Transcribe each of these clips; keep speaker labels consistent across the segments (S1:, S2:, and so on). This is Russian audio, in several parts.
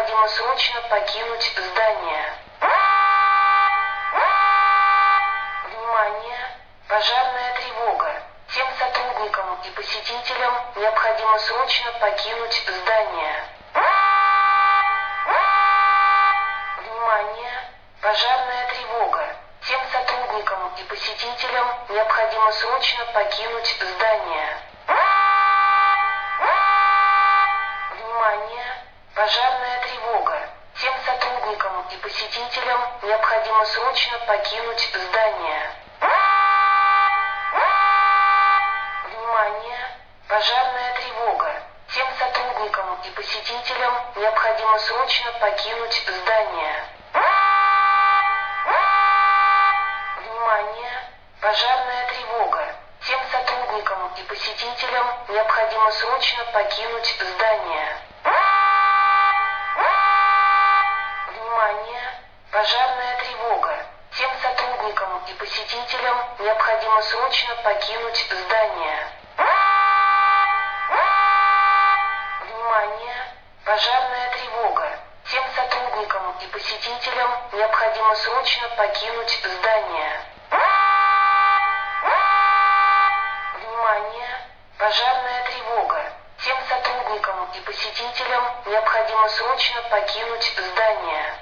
S1: Необходимо срочно покинуть здание. Внимание! Пожарная тревога. Всем сотрудникам и посетителям необходимо срочно покинуть здание. Внимание! Пожарная тревога. Всем сотрудникам и посетителям необходимо срочно покинуть здание. Внимание! Пожарная тревога. Всем сотрудникам и посетителям необходимо срочно покинуть здание. Внимание! Пожарная тревога. Всем сотрудникам и посетителям необходимо срочно покинуть здание. Внимание! Пожарная тревога. Всем сотрудникам и посетителям необходимо срочно покинуть здание. Внимание! Пожарная тревога. Всем сотрудникам и посетителям необходимо срочно покинуть здание. Внимание! Пожарная тревога. Всем сотрудникам и посетителям необходимо срочно покинуть здание. Внимание! Пожарная тревога. Всем сотрудникам и посетителям необходимо срочно покинуть здание.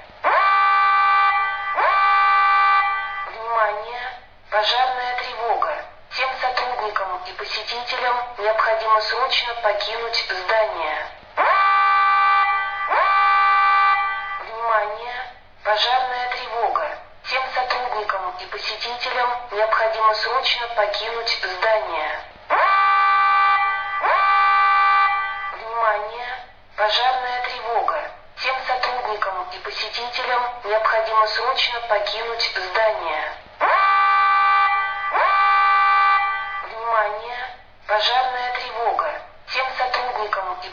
S1: Внимание! Пожарная тревога. Всем сотрудникам и посетителям необходимо срочно покинуть здание. Внимание! Пожарная тревога. Всем сотрудникам и посетителям необходимо срочно покинуть здание. Внимание! Пожарная тревога. Всем сотрудникам и посетителям необходимо срочно покинуть здание.